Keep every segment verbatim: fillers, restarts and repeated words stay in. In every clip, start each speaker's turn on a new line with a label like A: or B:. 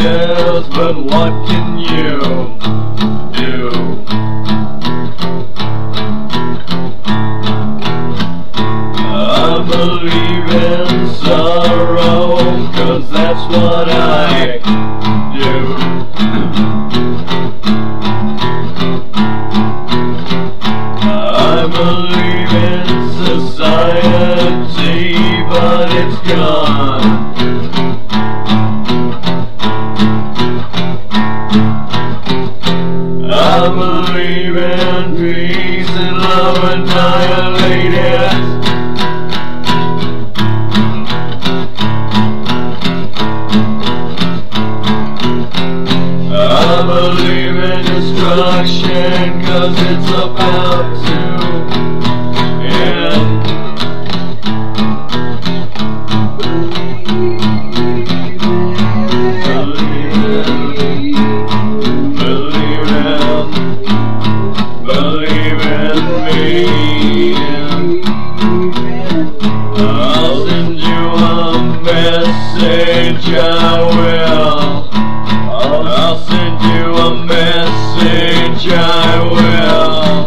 A: darkness, but what can you do? I believe in sorrow, 'cause that's what I do. I believe in society, but it's gone. I believe in peace and love annihilated. I believe in destruction, 'cause it's about to end. Believe in, believe in, believe in me. I'll send you a message, I will. I'll send you a message, I will.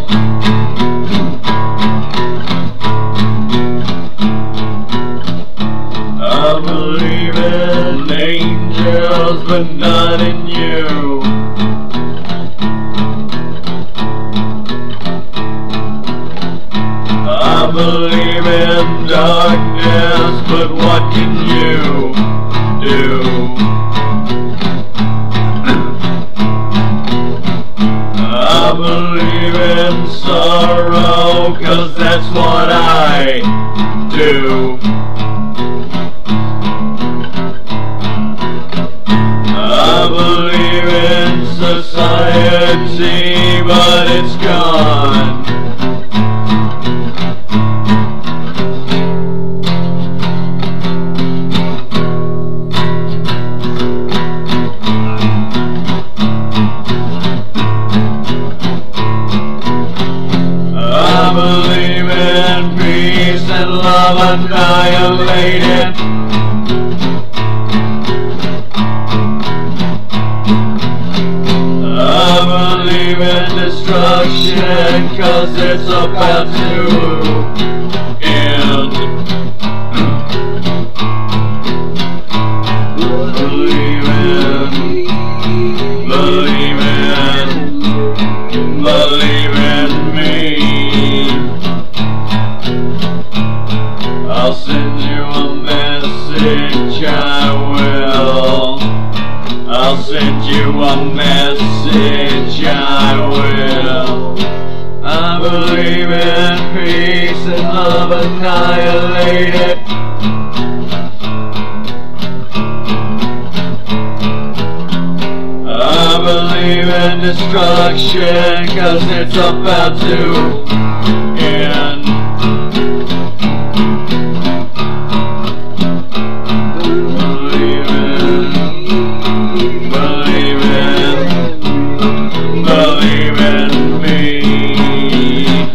A: I believe in angels, but not in you. I believe in darkness, but what can you do? I believe in sorrow, 'cause that's what I do. I believe in society, but it's gone. I believe in peace and love annihilated. I believe in destruction, 'cause it's about to end. Believe in, believe in, believe in me. I'll send you a message, I will. I'll send you a message, I will. I believe in peace and love annihilated. I believe in destruction, 'cause it's about to end. Believe in, believe in, believe in me.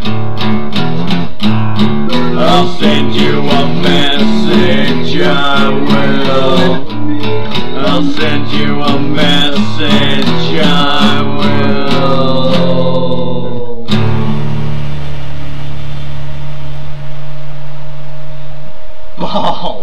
A: I'll send you a message, I will. I'll send you a message, I will.
B: Oh.